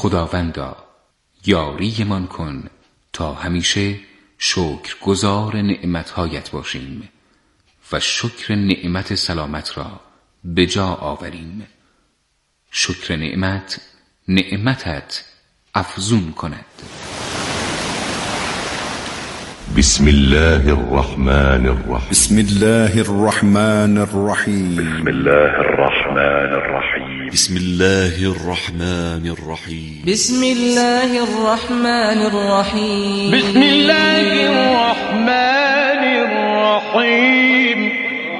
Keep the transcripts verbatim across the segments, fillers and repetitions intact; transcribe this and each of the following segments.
خداوندا یاری من کن تا همیشه شکرگزار نعمتهایت باشیم و شکر نعمت سلامت را به جا آوریم. شکر نعمت نعمتت افزون کند. بسم الله الرحمن الرحیم. بسم الله الرحمن الرحیم. بسم الله الرحمن الرحیم. بسم الله الرحمن الرحیم. بسم الله الرحمن الرحیم. بسم الله الرحمن الرحیم.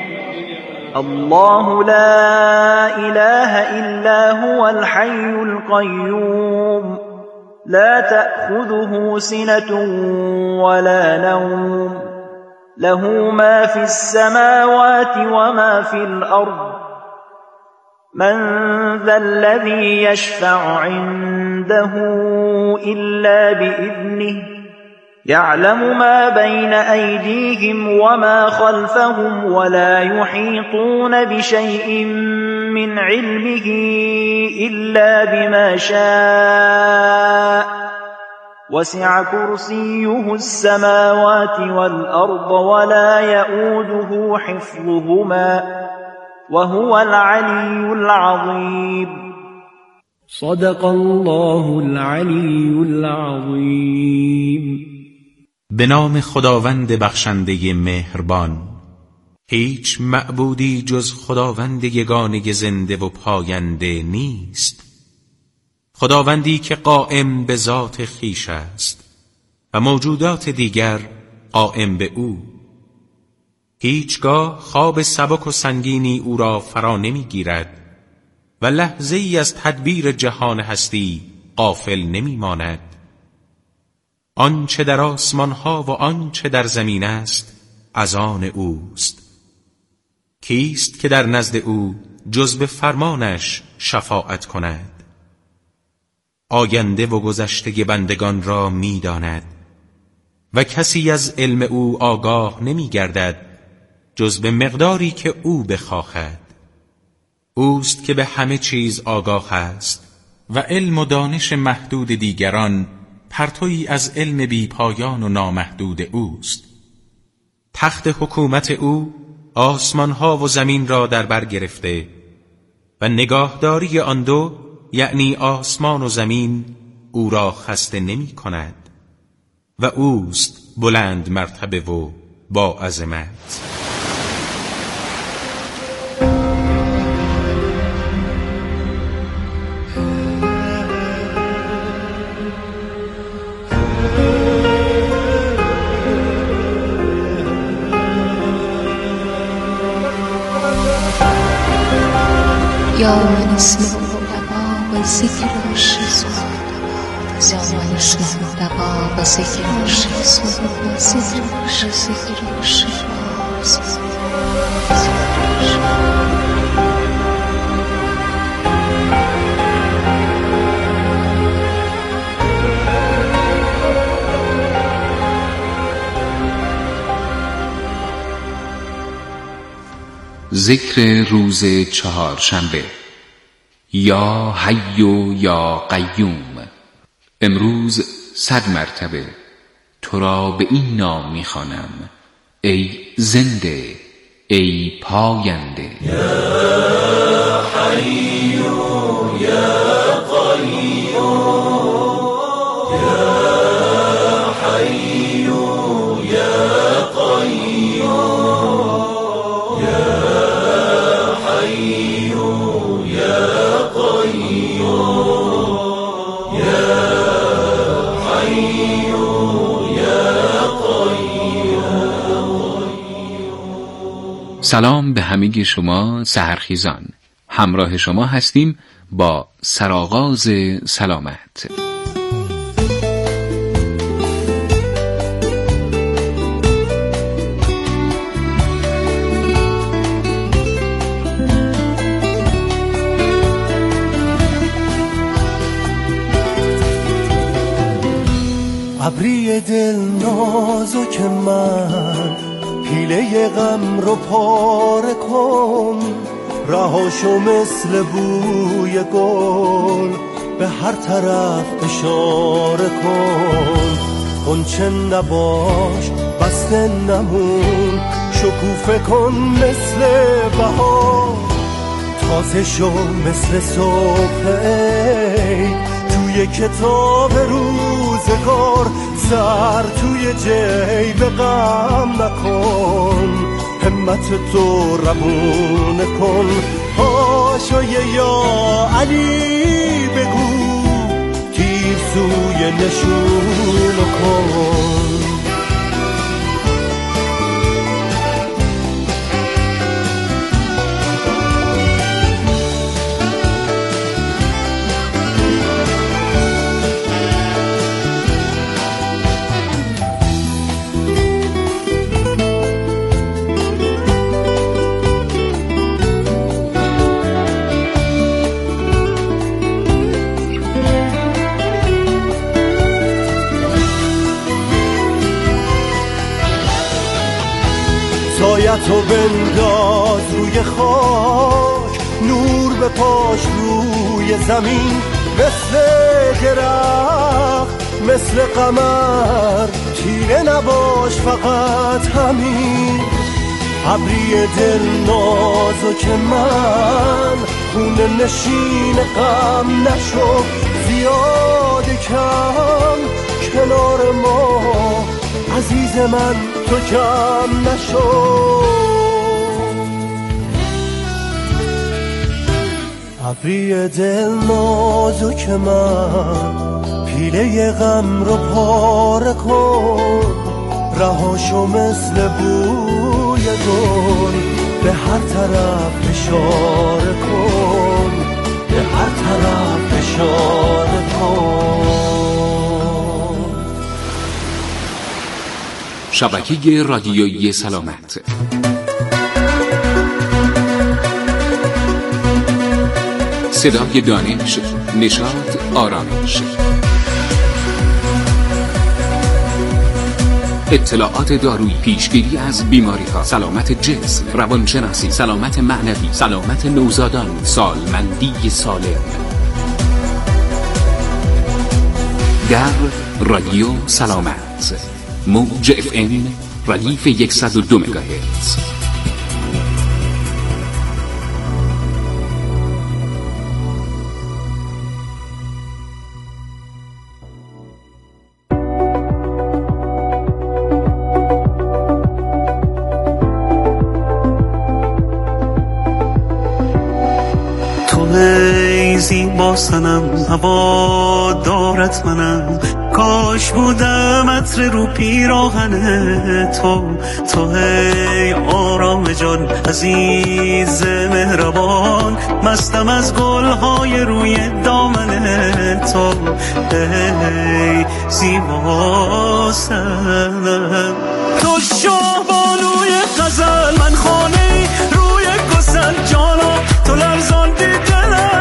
الله لا إله إلا هو الحي القيوم لا تأخذه سنة ولا نوم له ما في السماوات وما في الأرض من ذا الذي يشفع عنده إلا بإذنه يعلم ما بين أيديهم وما خلفهم ولا يحيطون بشيء من علمه إلا بما شاء وسع كرسيه السماوات والأرض ولا يؤوده حفظهما وهو العلي العظيم. صدق الله العلی العظیم. به نام خداوند بخشنده مهربان. هیچ معبودی جز خداوند یگانه زنده و پاینده نیست، خداوندی که قائم به ذات خویش است و موجودات دیگر قائم به او. هیچگاه خواب سبک و سنگینی او را فرا نمی گیرد و لحظه ای از تدبیر جهان هستی غافل نمی ماند. آنچه در آسمان ها و آنچه در زمین است از آن اوست. کیست که در نزد او جز به فرمانش شفاعت کند؟ آینده و گذشته بندگان را می داند و کسی از علم او آگاه نمی گردد جز به مقداری که او بخواهد. اوست که به همه چیز آگاه است و علم و دانش محدود دیگران پرتویی از علم بی پایان و نامحدود اوست. تخت حکومت او آسمانها و زمین را در بر گرفته و نگاهداری آن دو یعنی آسمان و زمین او را خسته نمی کند و اوست بلند مرتبه و با عظمت. یا من اسم دوا و ذکر عشق یا من اسم دوا و ذکر عشق ذکر عشق ذکر عشق. ذکر روز چهارشنبه. یا حی و یا قیوم. امروز صد مرتبه تو را به این نام می‌خوانم ای زنده، ای پاینده. یا حی و یا قیوم. یا حی و یا قیوم. یا حی و یا قیوم. یا حی و یا قیوم. سلام به همگی شما سحرخیزان. همراه شما هستیم با سرآغاز سلامت. ابری دل نازک من پیله غم رو پاره کن، رهاشو مثل بوی گل به هر طرف اشاره کن. غنچه نباش بسته نمون، شکوفه کن مثل بهار، تازه شو مثل صبح عید. توی کتاب روزگار سر توی جیب غم نکن، همت تو روونه کن. پاشوی یا علی بگو، تیر سوی نشون کن. سایتو بنداز روی خاک، نور به پاش روی زمین. مثل درخت مثل قمر تیره نباش فقط همین. ابری دل نازک من خونه نشین غم نشو، زیاد کم کنار ما عزیز من تو کم نشو. ابری دل نازک من پیله غم رو پاره کن، رهاشو مثل بوی گل به هر طرف اشاره کن، به هر طرف اشاره کن. شبکه رادیویی سلامت. صدای دانش، نشاط، آرامش. اطلاعات دارویی، پیشگیری از بیماری‌ها، سلامت جسم، روانشناسی، سلامت معنوی، سلامت نوزادان، سالمندی سالم. در رادیو سلامت، موج اف ام ردیف صد و دو مگاهرتز. زیبا سنم هوا دارت منم، کاش بودم عطر رو پیراهن تو. تو هی آرام جان عزیز مهربان، مستم از گلهای روی دامن تو. هی زیبا سنم تو شاه بانوی غزل، من خانه روی گسل جانا، تو لرزان دیدنم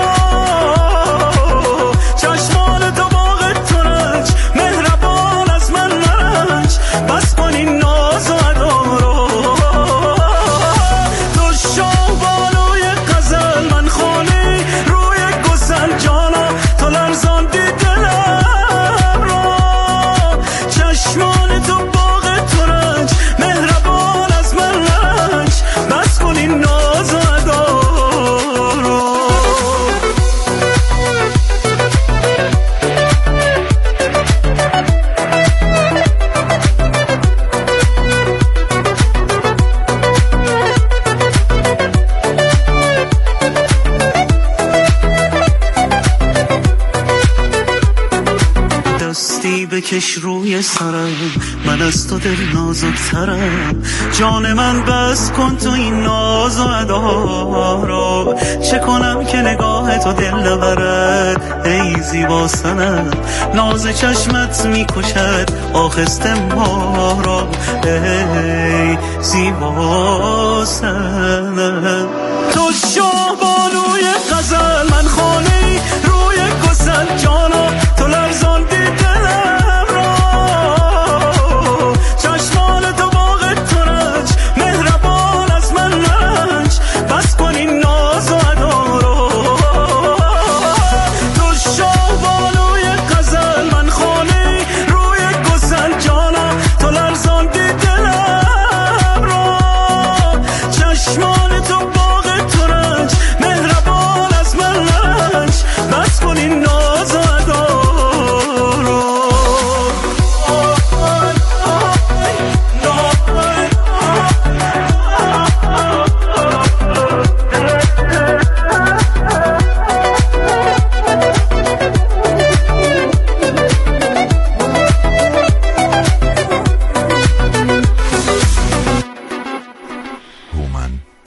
بکش روی سرم، من از تو دل نازکترم. جان من بس کن تو این ناز و ادا را، چه کنم که نگاه تو دل نبرد. ای زیبا سنم ناز چشمت میکشد آخسته ما را. ای زیبا سنم تو شاه بانوی غزل، من خانه روی گسل جانا، تو لرزان دیدنم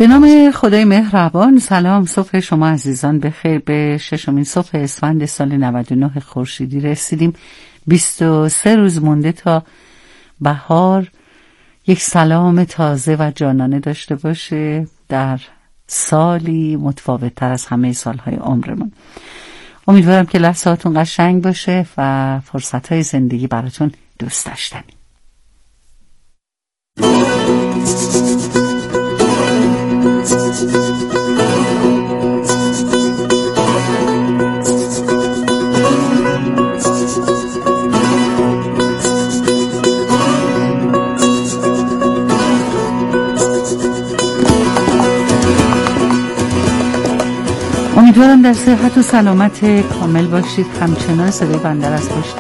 به نام خدای مهربان. سلام، صبح شما عزیزان بخیر. به ششمین صبح اسفند سال نود و نه خورشیدی رسیدیم. بیست و سه روز مونده تا بهار یک سلام تازه و جانانه داشته باشه در سالی متفاوت تر از همه سالهای عمرمون. امیدوارم که لحظاتون قشنگ باشه و فرصتهای زندگی براتون دوست داشتنی. امیدوارم در صحت و سلامت کامل باشید. همچنان صدای بندر از پشت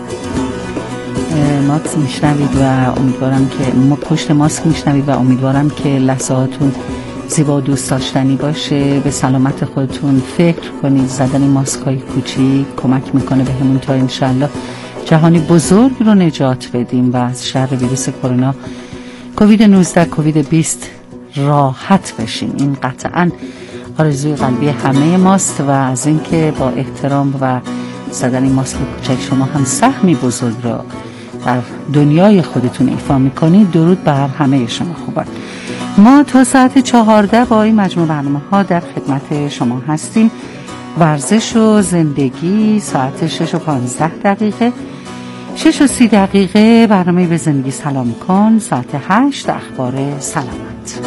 ماسک میشنوید و امیدوارم که ما پشت ماسک میشنوید و امیدوارم که لحظاتون زیبا و دوست داشتنی باشه. به سلامت خودتون فکر کنید. زدن ماسک های کوچیک کمک میکنه به همون تا انشالله جهانی بزرگ رو نجات بدیم و از شر ویروس کرونا کووید نوزده کووید بیست راحت بشیم. این قطعاً آرزوی قلبی همه ماست و از اینکه با احترام و زدن ماسک کوچک شما هم سهمی بزرگ را در دنیای خودتون ایفا میکنید. درود بر همه شما خوبان. ما تا ساعت چهارده با این مجموع برنامه ها در خدمت شما هستیم. ورزش و زندگی ساعت شش و پانزده دقیقه، شش و سی دقیقه برنامه به زندگی سلام کن، ساعت هشت اخبار سلامت.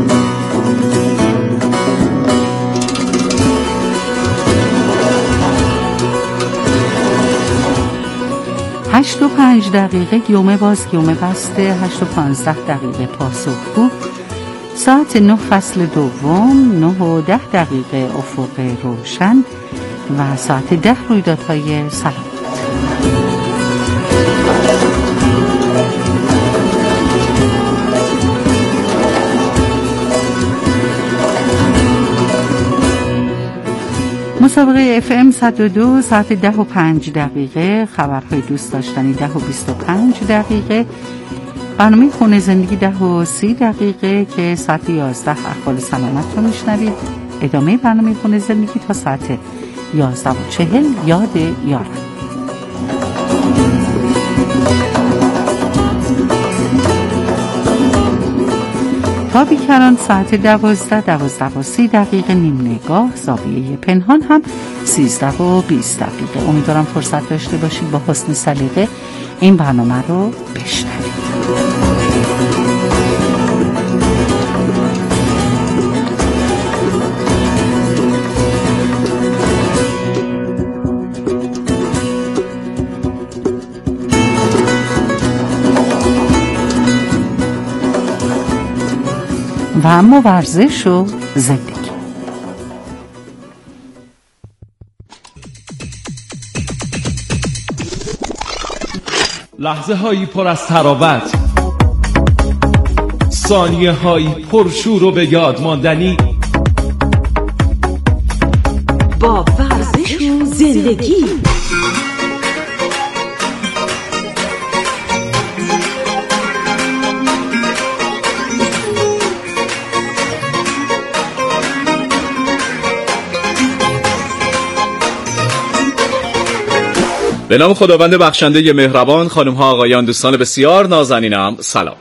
هشت و پنج دقیقه گیومه باز گیومه بسته، هشت و پانزده دقیقه پاسخگو، ساعت نه فصل دوم، نه و ده دقیقه افق روشن و ساعت ده رویدادهای سلامت. مسابقه اف ام صد و دو ساعت ده و پنج دقیقه، خبرهای دوست داشتنی ده و بیست و پنج دقیقه، برنامه خونه زندگی ده و سی دقیقه که ساعت یازده احوال سلامت رو میشنوید. ادامه برنامه خونه زندگی تا ساعت یازده و چهل یاد یارم. تا بیکران ساعت دوازده دوازده و سی دقیقه، نیم نگاه زاویه پنهان هم سیزده و بیست دقیقه. امیدوارم فرصت داشته باشید با حسن سلیقه این برنامه رو بشنوید. و اما ورزش و زندگی. لحظه هایی پر از تراوت، ثانیه هایی پرشور و به یاد ماندنی با ورزش و زندگی. به نام خداوند بخشنده مهربان. خانم ها آقایان دوستان بسیار نازنینم سلام.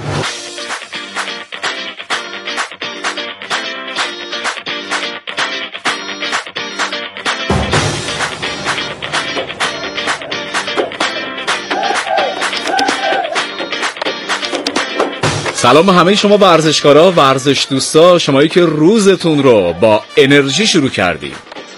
سلام به همه شما ورزشکارا، ورزش دوستا، شمایی که روزتون رو با انرژی شروع کردید.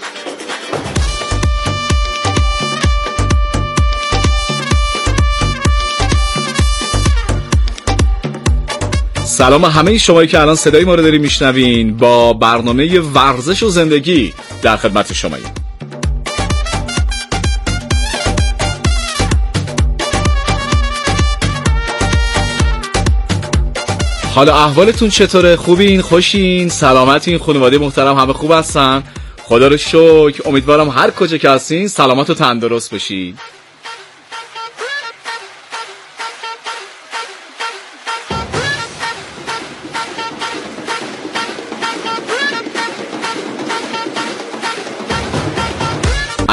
سلام همه شمایی که الان صدای ما رو دارین میشنوین. با برنامه ورزش و زندگی در خدمت شماییم. حالا احوالتون چطوره؟ خوبین؟ خوشین؟ سلامتین؟ خانواده محترم همه خوب هستن؟ خدا رو شکر. امیدوارم هر کجا که هستین سلامت و تندرست بشین.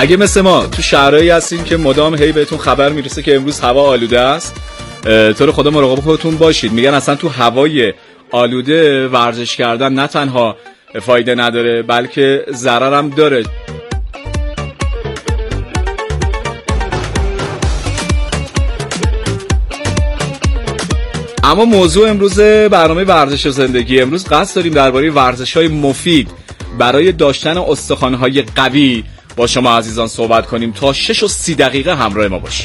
اگه مثل ما تو شهرهایی هستین که مدام هی بهتون خبر میرسه که امروز هوا آلوده است، تو رو خدا مراقب خودتون باشید. میگن اصلا تو هوای آلوده ورزش کردن نه تنها فایده نداره بلکه ضرر هم داره. اما موضوع امروز برنامه ورزش و زندگی، امروز قصد داریم درباره ورزش‌های مفید برای داشتن استخوان‌های قوی با شما عزیزان صحبت کنیم. تا شش و سی دقیقه همراه ما باشید.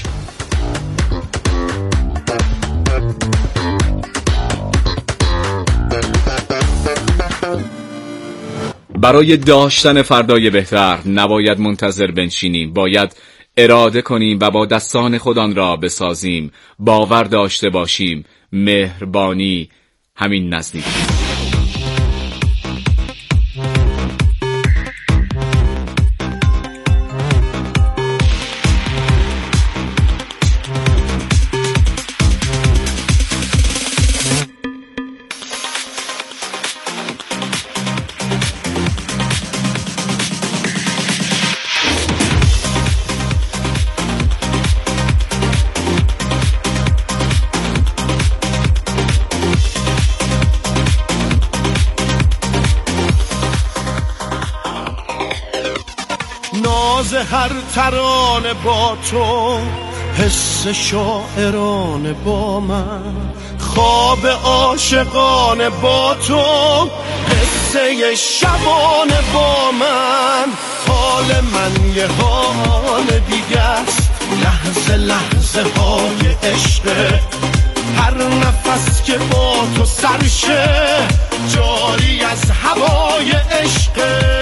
برای داشتن فردای بهتر نباید منتظر بنشینیم، باید اراده کنیم و با دستان خود آن را بسازیم. باور داشته باشیم مهربانی همین نزدیکی. هر ترانه با تو، حس شاعرانه با من، خواب عاشقانه با تو، قصه شبانه با من. حال من یه حال دیگه است، لحظه لحظه های عشقه، هر نفس که با تو سرشه جاری از هوای عشقه.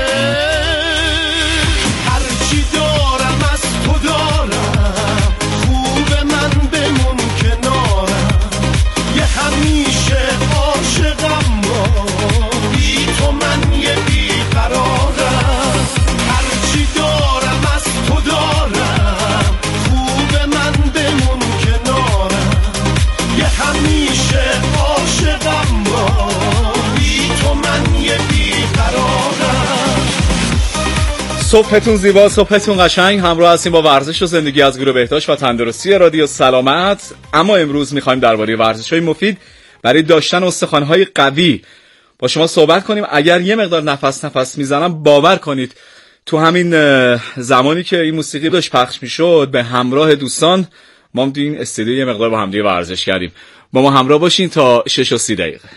همیشه عاشقم با بی تو من یه بیقرارم، هرچی دارم از تو دارم، خوب من بمون کنارم. یه همیشه عاشقم با بی تو من یه بیقرارم. صبحتون زیبا، صبحتون قشنگ. همراه هستیم با ورزش و زندگی از گروه بهداشت و تندرستی رادیو سلامت. اما امروز میخوایم درباره ورزش‌های مفید برای داشتن استخوان‌های قوی با شما صحبت کنیم. اگر یه مقدار نفس نفس میزنم باور کنید تو همین زمانی که این موسیقی داشت پخش میشد به همراه دوستان ما تو این استودیو یه مقدار با هم دیگه ورزش کردیم. با ما همراه باشین تا شش و سی دقیقه.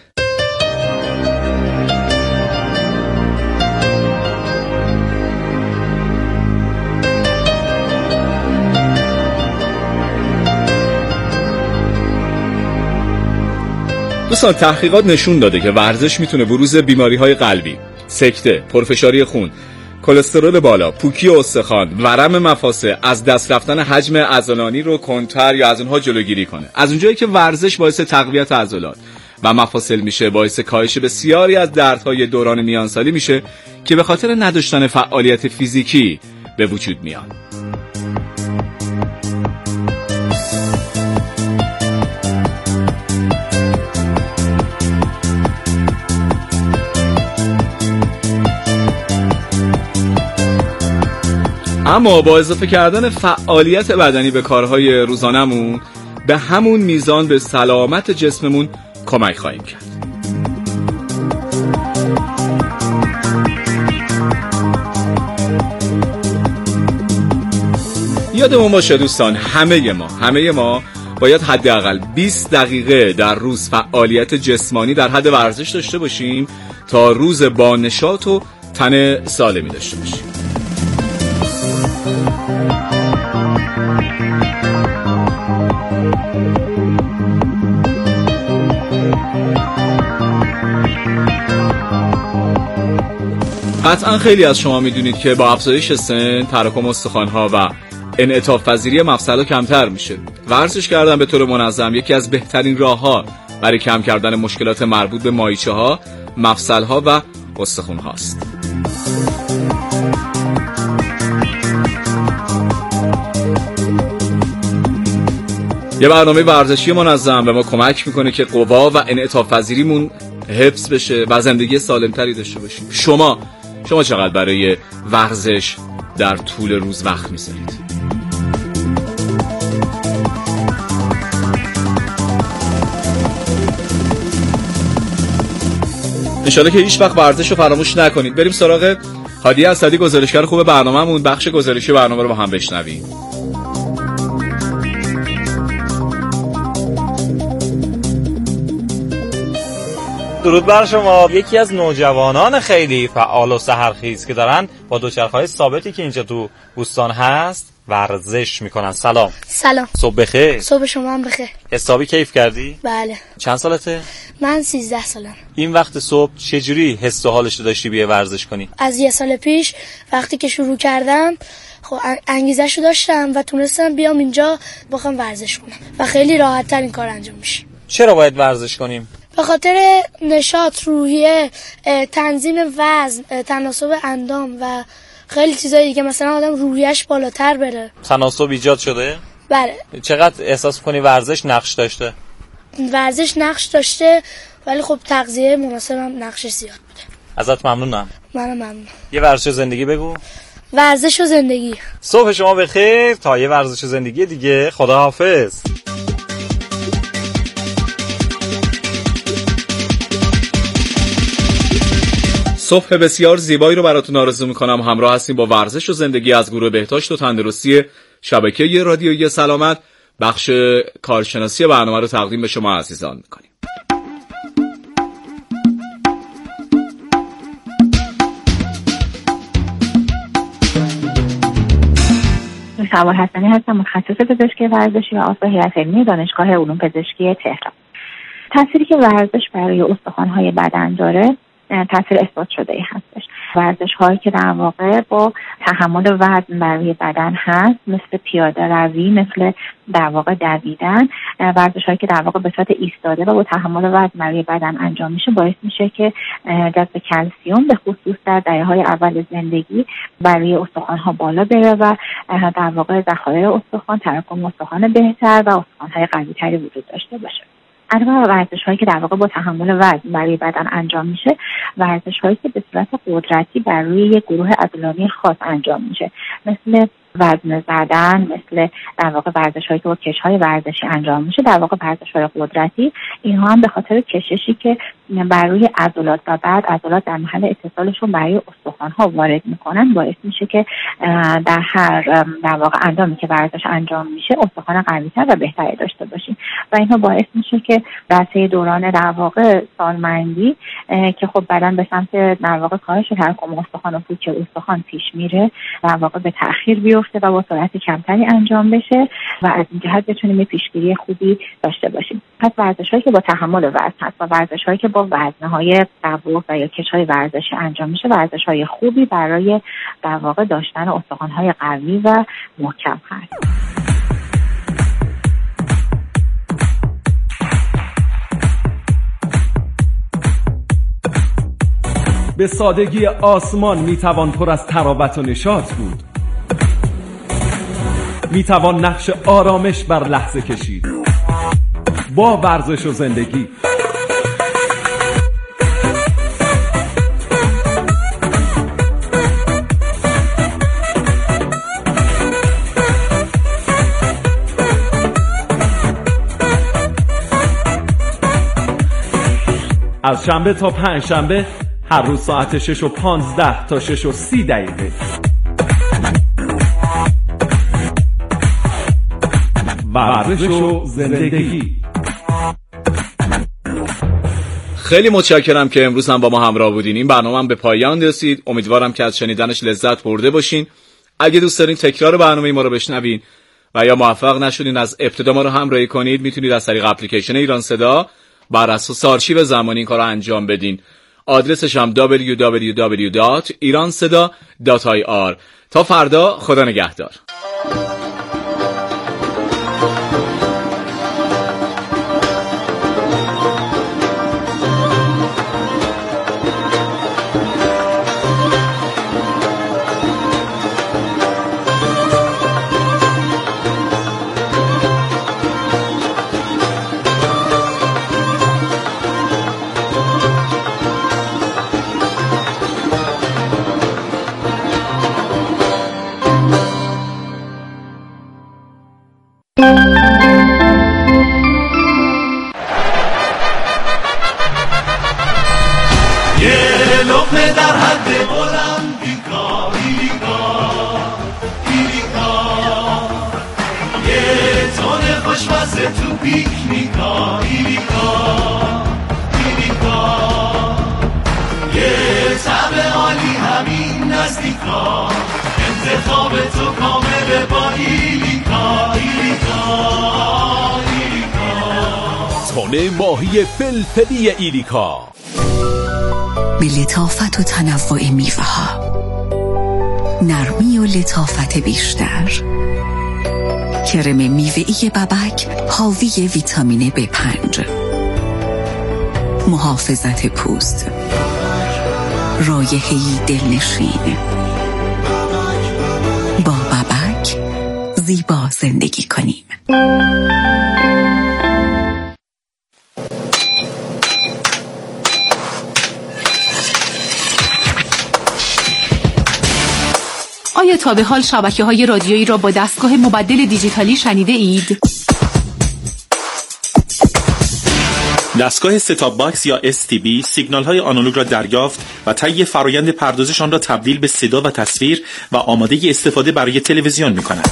دوستان تحقیقات نشون داده که ورزش میتونه بروز بیماری‌های قلبی، سکته، پرفشاری خون، کلسترول بالا، پوکی استخوان، ورم مفاصل، از دست رفتن حجم عضلانی رو کنتر یا از اونها جلوگیری کنه. از اونجایی که ورزش باعث تقویت عضلات و مفاصل میشه، باعث کاهش بسیاری از دردهای دوران میانسالی میشه که به خاطر نداشتن فعالیت فیزیکی به وجود میاد. اما با اضافه کردن فعالیت بدنی به کارهای روزانمون به همون میزان به سلامت جسممون کمک خواهیم کرد. یادمون باشه دوستان، همه ما همه ما باید حداقل بیست دقیقه در روز فعالیت جسمانی در حد ورزش داشته باشیم تا روز با نشاط و تن سالمی داشته باشیم. قطعا خیلی از شما میدونید که با افزایش سن تراکم استخوان‌ها و انعطاف پذیری مفصل‌ها کمتر میشه. ورزش کردن به طور منظم یکی از بهترین راه‌ها برای کم کردن مشکلات مربوط به مایچه‌ها، مفصل‌ها و استخوان‌هاست. یه برنامه ورزشی منظم به ما کمک میکنه که قوا و انعطاف پذیریمون حفظ بشه و زندگی سالمتری داشته باشیم. شما شما چقدر برای ورزش در طول روز وقت میذارید. انشالله که هیچ وقت ورزش رو فراموش نکنید. بریم سراغ هادی اسدی، گزارشگر خوب برنامه‌مون. بخش گزارشی برنامه رو با هم بشنویم. درود بر شما. یکی از نوجوانان خیلی فعال و سحرخیز که دارن با دوچرخه‌های ثابتی که اینجا تو بوستان هست ورزش میکنن. سلام. سلام. صبح بخیر. صبح شما هم بخیر. حسابی کیف کردی؟ بله. چند سالته؟ من سیزده سالم. این وقت صبح چجوری حس و حالش رو داشتی بیای ورزش کنی؟ از یه سال پیش وقتی که شروع کردم خب انگیزه‌شو داشتم و تونستم بیام اینجا بخوام ورزش کنم و خیلی راحت‌تر این کار انجام میشه. چرا باید ورزش کنیم؟ به خاطر نشاط، روحیه، تنظیم وزن، تناسب اندام و خیلی چیزایی دیگه، مثلا آدم روحیه‌اش بالاتر بره. تناسب ایجاد شده؟ بله. چقدر احساس کنی ورزش نقش داشته؟ ورزش نقش داشته ولی خب تغذیه مناسب هم نقشش زیاد بوده. ازت ممنونم. منم ممنونم. یه ورزش و زندگی بگو. ورزش و زندگی. صبح شما بخیر تا یه ورزش و زندگی دیگه. خداحافظ. صبح بسیار زیبایی رو براتون آرزو میکنم. همراه هستیم با ورزش و زندگی از گروه بهداشت و تندرستی شبکه رادیویی سلامت. بخش کارشناسی برنامه رو تقدیم به شما عزیزان میکنیم. سوار حسنی هستم، متخصص پزشکی ورزشی و عضو هیئت علمی دانشگاه علوم پزشکی تهران. تأثیری که ورزش برای استخوان‌های بدن داره تأثیر اثبات شده ای هستش. ورزش هایی که در واقع با تحمل وزن برای بدن هست، مثل پیاده روی، مثل در واقع دویدن، ورزش هایی که در واقع به صورت ایستاده و با تحمل وزن برای بدن انجام میشه، باعث میشه که جذب کلسیم به خصوص در دهه‌های اول زندگی برای استخوان ها بالا بره و در واقع ذخایر استخوان، تراکم استخوان بهتر و استخوان های قوی تری وجود داشته باشه. انواع ورزش هایی که در واقع با تحمل وزن برای بدن انجام میشه، ورزش هایی که به صورت قدرتی بر روی یک گروه عضلانی خاص انجام میشه، مثل وزن زدن، مثل در واقع ورزش هایی که با کش های ورزشی انجام میشه. در واقع ورزش های قدرتی اینها هم به خاطر کششی که بر روی عضلات و بعد عضلات در محل اتصالشون برای استخوان ها وارد میکنن، باعث میشه که در هر در واقع اندامی که ورزش انجام میشه استخوان قوی تر و بهتری داشته باشیم و اینها باعث میشه که در طی دوران در واقع سالمندی که خب بدن به سمت در واقع کاهش تراکم استخوان و پوچ استخوان پیش میره، در واقع به تأخیر بیفته و با سرعت کمتری انجام بشه و از این جهت بتونیم پیشگیری خوبی داشته باشیم. پس ورزش‌هایی که با تحمل وزن هست و ورزش‌هایی که با وزنه‌های قوی و یا کش‌های ورزشی انجام میشه، ورزش‌های خوبی برای در واقع داشتن استخوان‌های قوی و محکم هست. به سادگی آسمان میتوان پر از تراوت و نشاط بود. میتوان نقش آرامش بر لحظه کشید با ورزش و زندگی. از شنبه تا پنج شنبه هر روز ساعت شش و پانزده تا شش و سی دقیقه. ورزش و زندگی. خیلی متشکرم که امروز هم با ما همراه بودین. این برنامه هم به پایان رسید. امیدوارم که از شنیدنش لذت برده باشین. اگه دوست دارین تکرار برنامه ما رو بشنوین و یا موفق نشدین از ابتدا ما رو همراهی کنید، میتونید از طریق اپلیکیشن ایران صدا بر اساس آرشیو زمانی این کارو انجام بدین. آدرسش هم دبلیو دبلیو دبلیو دات ایران صدا دات آی آر. تا فردا، خدا نگهدار. لقمه در حد الموزامبیکا ایریکا ایریکا یه تون خوشمزه تو پیکنیکا ایریکا ایریکا یه طعم عالی همین نزدیکا انتخاب تو کامل با ایریکا ایریکا ایریکا تون ماهی فلفلی ایریکا به لطافت و تنوع میوه ها، نرمی و لطافت بیشتر. کرم میوه‌ای ببک حاوی ویتامین بی پنج، محافظت پوست، رایحه‌ای دلنشین. با ببک زیبا زندگی کنیم. آیا تا به حال شبکه‌های رادیویی را با دستگاه مبدل دیجیتالی شنیده اید؟ دستگاه ستاپ باکس یا اس تی بی سیگنال‌های آنالوگ را دریافت و طی فرایند پردازشان را تبدیل به صدا و تصویر و آماده استفاده برای تلویزیون می‌کند.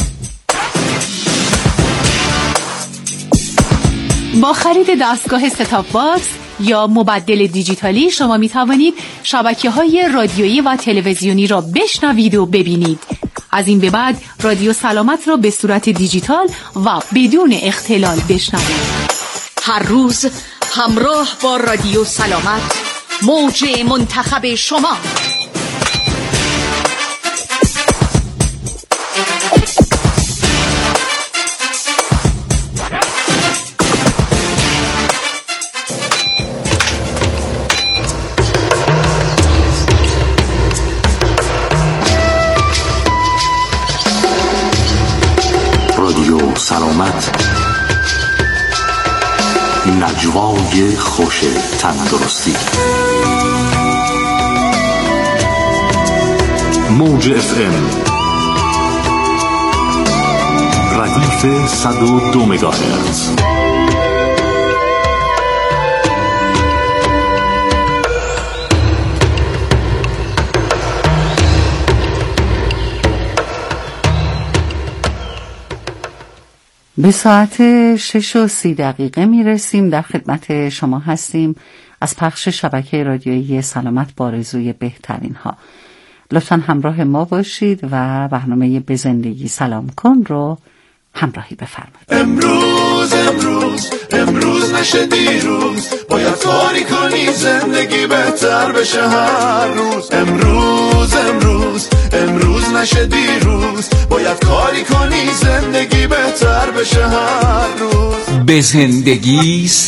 با خرید دستگاه ستاپ باکس یا مبدل دیجیتالی شما می توانید شبکه‌های رادیویی و تلویزیونی را بشنوید و ببینید. از این به بعد رادیو سلامت را به صورت دیجیتال و بدون اختلال بشنوید. هر روز همراه با رادیو سلامت، موج منتخب شما. رادیو سلامت، نجوای خوش تندرستی. موج اف ام ردیف صد و دو مگاهرتز. به ساعت شش و سی دقیقه می رسیم. در خدمت شما هستیم از پخش شبکه رادیویی سلامت با آرزوی بهترین ها. لطفاً همراه ما باشید و برنامه به زندگی سلام کن رو همراهی بفرمایید. امروز امروز امروز نشه دیروز، باید کاری کنی زندگی بهتر بشه هر روز. امروز امروز امروز نشه دیروز، باید کاری کنی زندگی بهتر بشه هر روز. به زندگی